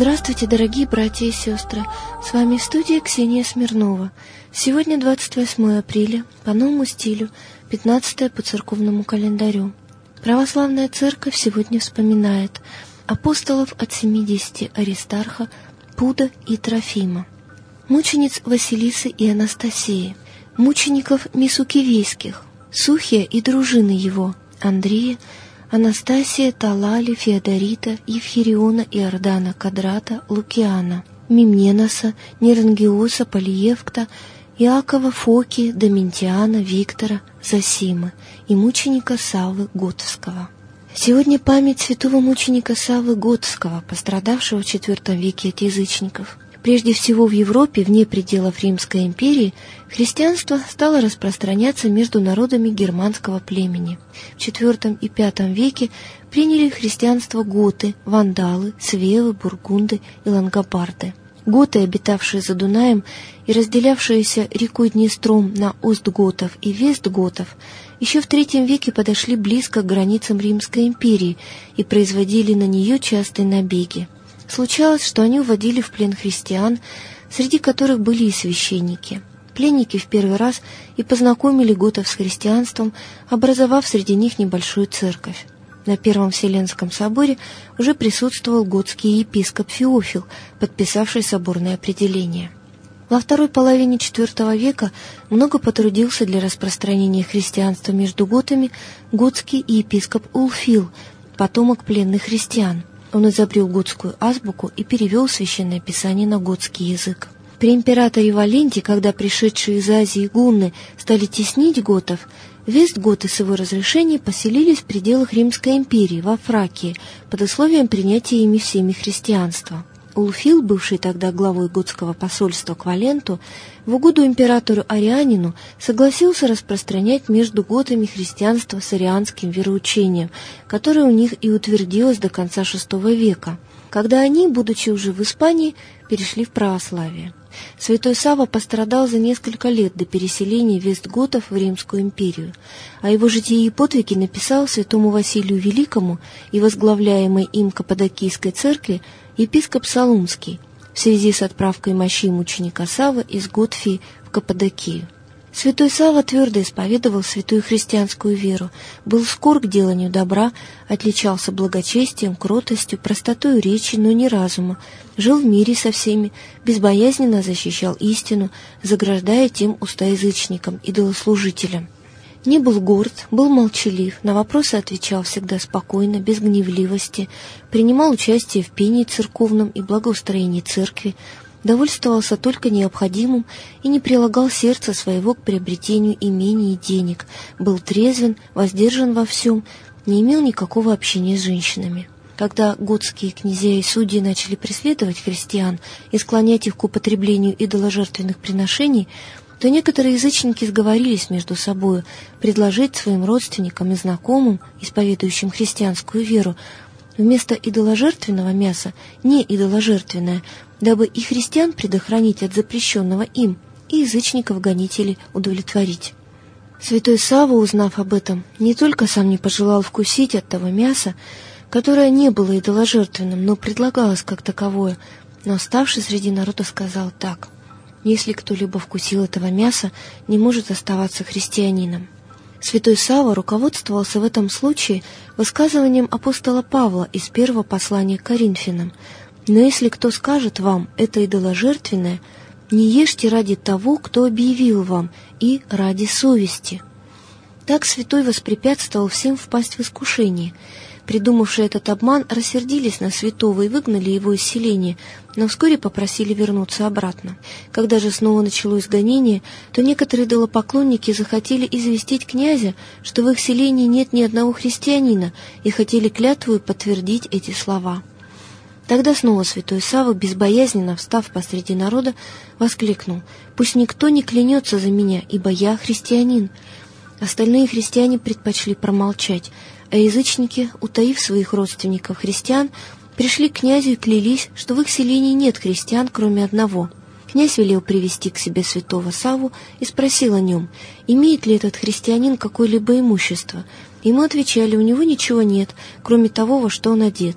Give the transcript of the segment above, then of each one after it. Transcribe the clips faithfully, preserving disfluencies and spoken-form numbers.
Здравствуйте, дорогие братья и сестры! С вами в студии Ксения Смирнова. Сегодня двадцать восьмое апреля, по новому стилю, пятнадцатое по церковному календарю. Православная Церковь сегодня вспоминает апостолов от семидесяти Аристарха, Пуда и Трофима, мучениц Василисы и Анастасии, мучеников Мисукивейских, Сухия и дружины его, Андрея, Анастасия, Талали, Феодорита, Евхириона, Иордана, Кадрата, Лукиана, Мимненоса, Нерангиоса, Полиевкта, Иакова, Фоки, Доментиана, Виктора, Зосимы и мученика Саввы Готовского. Сегодня память святого мученика Саввы Готовского, пострадавшего в четвёртом веке от язычников. Прежде всего в Европе, вне пределов Римской империи, христианство стало распространяться между народами германского племени. В четвёртом и пятом веке приняли христианство готы, вандалы, свевы, бургунды и лангобарды. Готы, обитавшие за Дунаем и разделявшиеся рекой Днестром на Остготов и Вестготов, еще в третьем веке подошли близко к границам Римской империи и производили на нее частые набеги. Случалось, что они уводили в плен христиан, среди которых были и священники. Пленники в первый раз и познакомили готов с христианством, образовав среди них небольшую церковь. На Первом Вселенском соборе уже присутствовал готский епископ Феофил, подписавший соборное определение. Во второй половине четвёртого века много потрудился для распространения христианства между готами готский епископ Улфил, потомок пленных христиан. Он изобрел готскую азбуку и перевел священное писание на готский язык. При императоре Валенте, когда пришедшие из Азии гунны стали теснить готов, вестготы с его разрешения поселились в пределах Римской империи, во Фракии, под условием принятия ими всеми христианства. Улфил, бывший тогда главой готского посольства к Валенту, в угоду императору Арианину согласился распространять между готами христианство с арианским вероучением, которое у них и утвердилось до конца шестого века, когда они, будучи уже в Испании, перешли в православие. Святой Савва пострадал за несколько лет до переселения вестготов в Римскую империю, а его жития и подвиги написал святому Василию Великому и возглавляемой им Каппадокийской церкви епископ Салунский в связи с отправкой мощей мученика Саввы из Готфии в Каппадокию. Святой Савва твердо исповедовал святую христианскую веру, был скор к деланию добра, отличался благочестием, кротостью, простотой речи, но не разума, жил в мире со всеми, безбоязненно защищал истину, заграждая тем уста язычникам, идолослужителям. Не был горд, был молчалив, на вопросы отвечал всегда спокойно, без гневливости, принимал участие в пении церковном и благоустроении церкви, довольствовался только необходимым и не прилагал сердца своего к приобретению имений и денег, был трезвен, воздержан во всем, не имел никакого общения с женщинами. Когда готские князья и судьи начали преследовать христиан и склонять их к употреблению идоложертвенных приношений, то некоторые язычники сговорились между собою предложить своим родственникам и знакомым, исповедующим христианскую веру, вместо идоложертвенного мяса не идоложертвенное, дабы и христиан предохранить от запрещенного им, и язычников-гонителей удовлетворить. Святой Савва, узнав об этом, не только сам не пожелал вкусить от того мяса, которое не было идоложертвенным, но предлагалось как таковое, но, ставший среди народа, сказал так: «Если кто-либо вкусил этого мяса, не может оставаться христианином». Святой Савва руководствовался в этом случае высказыванием апостола Павла из первого послания к Коринфянам: «Но если кто скажет вам, это идоложертвенное, не ешьте ради того, кто объявил вам, и ради совести». Так святой воспрепятствовал всем впасть в искушение. Придумавшие этот обман рассердились на святого и выгнали его из селения, но вскоре попросили вернуться обратно. Когда же снова началось гонение, то некоторые идолопоклонники захотели известить князя, что в их селении нет ни одного христианина, и хотели клятвою подтвердить эти слова. Тогда снова святой Савва, безбоязненно встав посреди народа, воскликнул: «Пусть никто не клянется за меня, ибо я христианин». Остальные христиане предпочли промолчать, а язычники, утаив своих родственников-христиан, пришли к князю и клялись, что в их селении нет христиан, кроме одного. Князь велел привести к себе святого Савву и спросил о нем, имеет ли этот христианин какое-либо имущество. Ему отвечали, у него ничего нет, кроме того, во что он одет.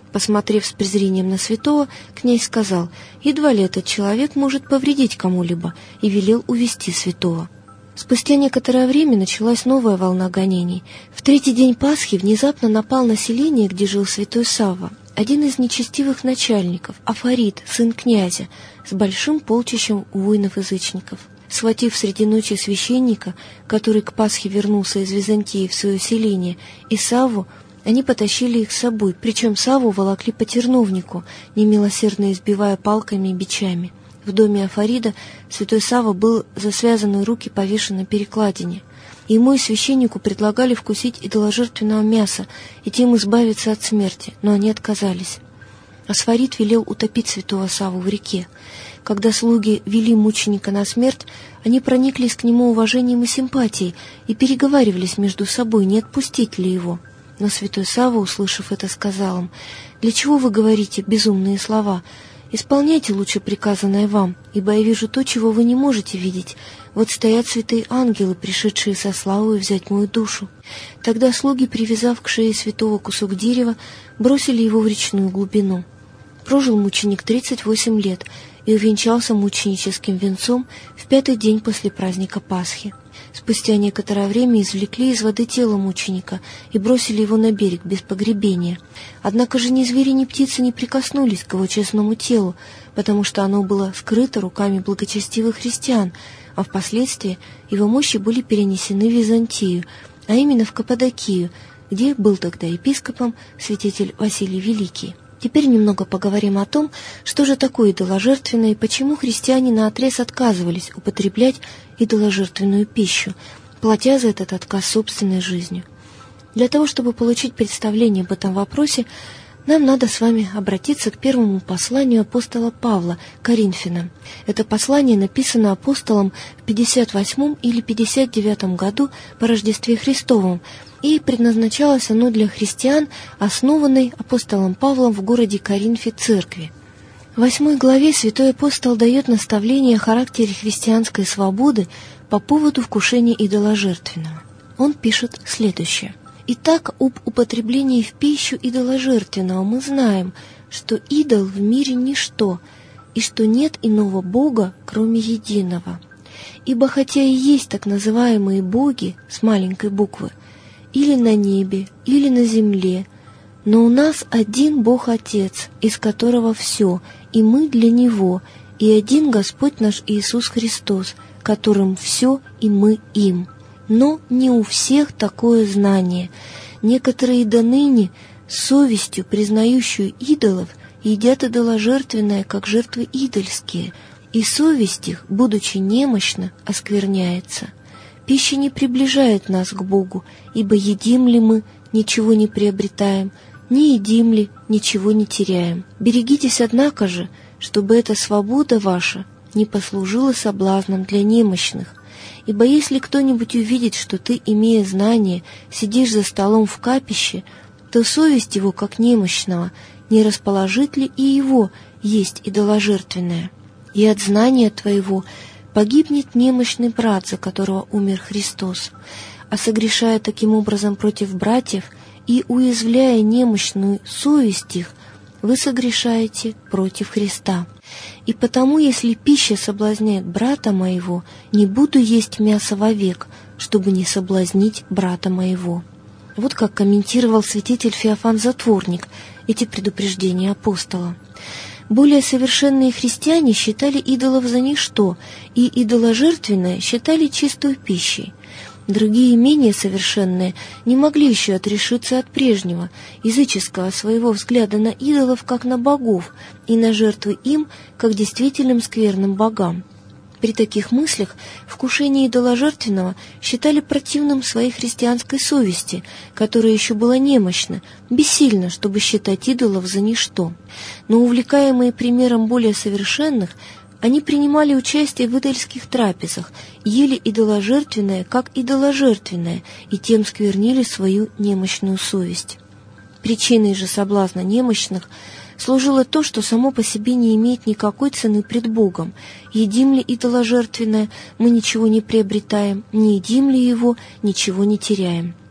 Посмотрев с презрением на святого, князь сказал: «Едва ли этот человек может повредить кому-либо», и велел увести святого. Спустя некоторое время началась новая волна гонений. В третий день Пасхи внезапно напал на селение, где жил святой Савва, один из нечестивых начальников, Афорит, сын князя, с большим полчищем воинов-язычников. Схватив среди ночи священника, который к Пасхе вернулся из Византии в свое селение, и Савву, они потащили их с собой, причем Савву волокли по терновнику, немилосердно избивая палками и бичами. В доме Афорида святой Савва был за связанные руки повешен на перекладине. Ему и священнику предлагали вкусить идоложертвенного мяса и тем избавиться от смерти, но они отказались. Асфорит велел утопить святого Савву в реке. Когда слуги вели мученика на смерть, они прониклись к нему уважением и симпатией и переговаривались между собой, не отпустить ли его. Но святой Савва, услышав это, сказал им: «Для чего вы говорите безумные слова? Исполняйте лучше приказанное вам, ибо я вижу то, чего вы не можете видеть. Вот стоят святые ангелы, пришедшие со славой взять мою душу». Тогда слуги, привязав к шее святого кусок дерева, бросили его в речную глубину. Прожил мученик тридцать восемь лет и увенчался мученическим венцом в пятый день после праздника Пасхи. Спустя некоторое время извлекли из воды тело мученика и бросили его на берег без погребения. Однако же ни звери, ни птицы не прикоснулись к его честному телу, потому что оно было скрыто руками благочестивых христиан, а впоследствии его мощи были перенесены в Византию, а именно в Каппадокию, где был тогда епископом святитель Василий Великий. Теперь немного поговорим о том, что же такое идоложертвенное и почему христиане наотрез отказывались употреблять идоложертвенную пищу, платя за этот отказ собственной жизнью. Для того, чтобы получить представление об этом вопросе, нам надо с вами обратиться к первому посланию апостола Павла Коринфянам. Это послание написано апостолом в пятьдесят восьмом или пятьдесят девятом году по Рождестве Христовом, и предназначалось оно для христиан, основанной апостолом Павлом в городе Коринфе церкви. В восьмой главе святой апостол дает наставление о характере христианской свободы по поводу вкушения идоложертвенного. Он пишет следующее: «Итак, об употреблении в пищу идоложертвенного мы знаем, что идол в мире ничто, и что нет иного Бога, кроме единого. Ибо хотя и есть так называемые боги с маленькой буквы, или на небе, или на земле, но у нас один Бог Отец, из которого все, и мы для Него, и один Господь наш Иисус Христос, которым все, и мы им. Но не у всех такое знание. Некоторые до ныне, совестью признающую идолов, едят идоложертвенное, как жертвы идольские, и совесть их, будучи немощна, оскверняется. Пища не приближает нас к Богу, ибо едим ли мы, ничего не приобретаем, не едим ли, ничего не теряем. Берегитесь, однако же, чтобы эта свобода ваша не послужила соблазном для немощных. Ибо если кто-нибудь увидит, что ты, имея знание, сидишь за столом в капище, то совесть его, как немощного, не расположит ли и его есть идоложертвенное? И от знания твоего погибнет немощный брат, за которого умер Христос. А согрешая таким образом против братьев и уязвляя немощную совесть их, вы согрешаете против Христа. И потому, если пища соблазняет брата моего, не буду есть мясо вовек, чтобы не соблазнить брата моего». Вот как комментировал святитель Феофан Затворник эти предупреждения апостола. Более совершенные христиане считали идолов за ничто, и идоложертвенное считали чистой пищей. Другие, менее совершенные, не могли еще отрешиться от прежнего, языческого своего взгляда на идолов, как на богов, и на жертвы им, как действительным скверным богам. При таких мыслях вкушение идоложертвенного считали противным своей христианской совести, которая еще была немощна, бессильна, чтобы считать идолов за ничто. Но увлекаемые примером более совершенных, они принимали участие в идольских трапезах, ели идоложертвенное, как идоложертвенное, и тем сквернили свою немощную совесть. Причиной же соблазна немощных служило то, что само по себе не имеет никакой цены пред Богом. Едим ли идоложертвенное, мы ничего не приобретаем, не едим ли его, ничего не теряем.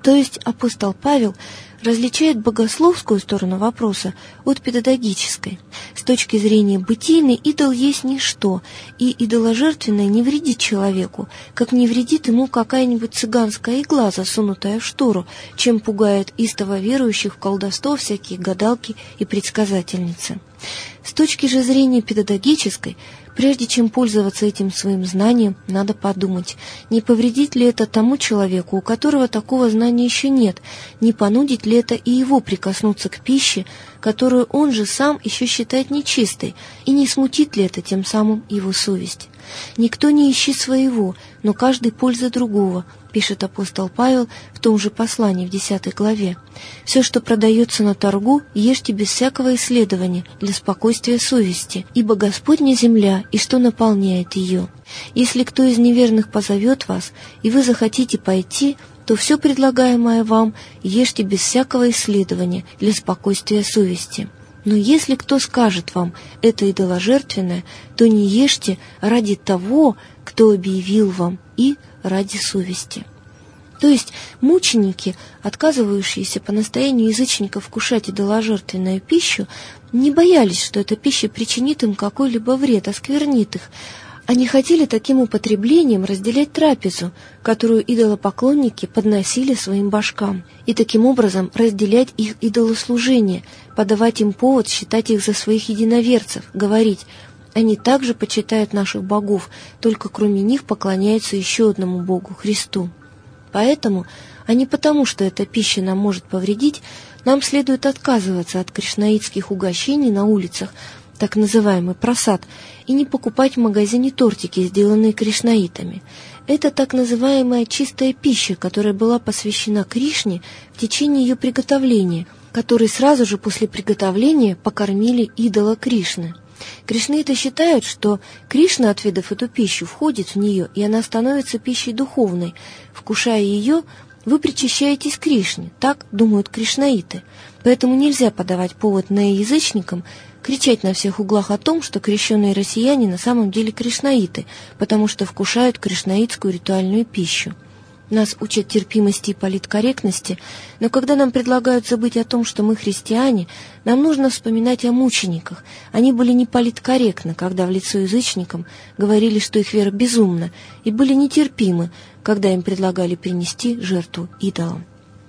То есть апостол Павел различает богословскую сторону вопроса от педагогической. С точки зрения бытийной идол есть ничто, и идоложертвенное не вредит человеку, как не вредит ему какая-нибудь цыганская игла, засунутая в штору, чем пугает истово верующих в колдовство всякие гадалки и предсказательницы. С точки же зрения педагогической, прежде чем пользоваться этим своим знанием, надо подумать, не повредит ли это тому человеку, у которого такого знания еще нет, не понудит ли это и его прикоснуться к пище, которую он же сам еще считает нечистой, и не смутит ли это тем самым его совесть. «Никто не ищет своего, но каждый польза другого», пишет апостол Павел в том же послании в десятой главе. «Все, что продается на торгу, ешьте без всякого исследования для спокойствия совести, ибо Господня земля и что наполняет ее. Если кто из неверных позовет вас, и вы захотите пойти, то все предлагаемое вам ешьте без всякого исследования для спокойствия совести. Но если кто скажет вам «это идоложертвенное», то не ешьте ради того, кто объявил вам, и ради совести». То есть мученики, отказывающиеся по настоянию язычников вкушать идоложертвенную пищу, не боялись, что эта пища причинит им какой-либо вред, осквернит их. Они хотели таким употреблением разделять трапезу, которую идолопоклонники подносили своим божкам, и таким образом разделять их идолослужение, подавать им повод считать их за своих единоверцев, говорить: они также почитают наших богов, только кроме них поклоняются еще одному Богу, Христу. Поэтому, а не потому, что эта пища нам может повредить, нам следует отказываться от кришнаитских угощений на улицах, так называемый просад, и не покупать в магазине тортики, сделанные кришнаитами. Это так называемая чистая пища, которая была посвящена Кришне в течение ее приготовления, который сразу же после приготовления покормили идола Кришны. Кришнаиты считают, что Кришна, отведав эту пищу, входит в нее, и она становится пищей духовной. Вкушая ее, вы причащаетесь Кришне, так думают кришнаиты. Поэтому нельзя подавать повод неоязычникам кричать на всех углах о том, что крещенные россияне на самом деле кришнаиты, потому что вкушают кришнаитскую ритуальную пищу. Нас учат терпимости и политкорректности, но когда нам предлагают забыть о том, что мы христиане, нам нужно вспоминать о мучениках. Они были не политкорректны, когда в лицо язычникам говорили, что их вера безумна, и были нетерпимы, когда им предлагали принести жертву идолам.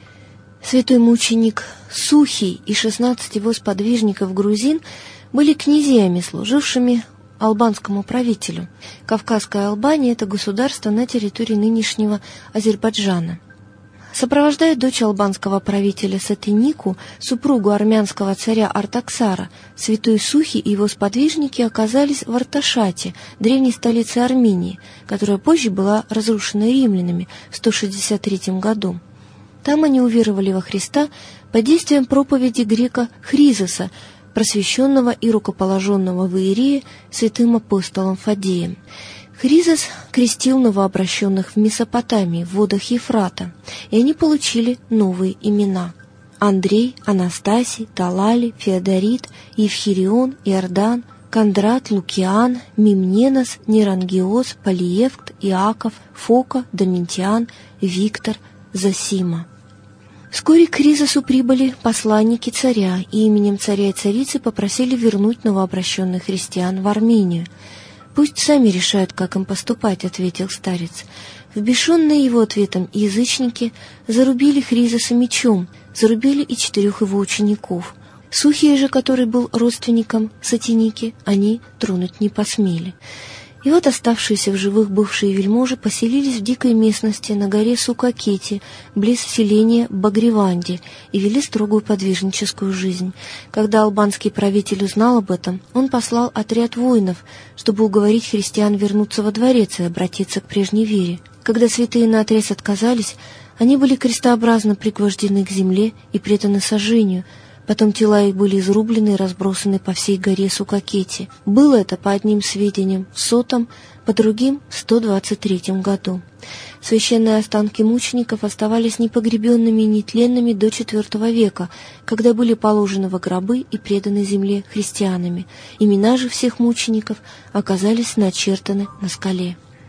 Святой мученик Сухий и шестнадцать его сподвижников грузин были князьями, служившими албанскому правителю. Кавказская Албания – это государство на территории нынешнего Азербайджана. Сопровождая дочь албанского правителя Сатенику, супругу армянского царя Артаксара, святой Сухий и его сподвижники оказались в Арташате, древней столице Армении, которая позже была разрушена римлянами в сто шестьдесят третьем году. Там они уверовали во Христа под действием проповеди грека Хризоса, просвещенного и рукоположенного в Иерее святым апостолом Фадеем. Хризос крестил новообращенных в Месопотамии, в водах Ефрата, и они получили новые имена: Андрей, Анастасий, Талали, Феодорит, Евхирион, Иордан, Кондрат, Лукиан, Мимненос, Нерангиос, Полиевкт, Иаков, Фока, Доментиан, Виктор, Зосима. Вскоре к Хризосу прибыли посланники царя, и именем царя и царицы попросили вернуть новообращенных христиан в Армению. «Пусть сами решают, как им поступать», — ответил старец. Взбешенные его ответом язычники зарубили Хризоса мечом, зарубили и четырех его учеников. Сухий же, который был родственником Сатеники, они тронуть не посмели. И вот оставшиеся в живых бывшие вельможи поселились в дикой местности на горе Сукакети, близ селения Багриванди, и вели строгую подвижническую жизнь. Когда албанский правитель узнал об этом, он послал отряд воинов, чтобы уговорить христиан вернуться во дворец и обратиться к прежней вере. Когда святые наотрез отказались, они были крестообразно пригвождены к земле и преданы сожжению. Потом тела их были изрублены и разбросаны по всей горе Сукакети. Было это, по одним сведениям, в сотом, по другим — в сто двадцать третьем году. Священные останки мучеников оставались непогребенными и нетленными до четвертого века, когда были положены во гробы и преданы земле христианами. Имена же всех мучеников оказались начертаны на скале.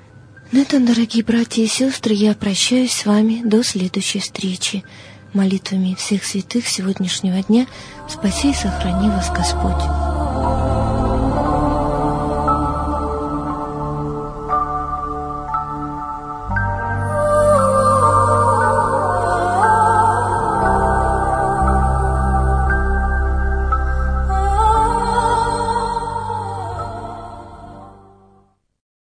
На этом, дорогие братья и сестры, я прощаюсь с вами до следующей встречи. Молитвами всех святых сегодняшнего дня спаси и сохрани вас Господь.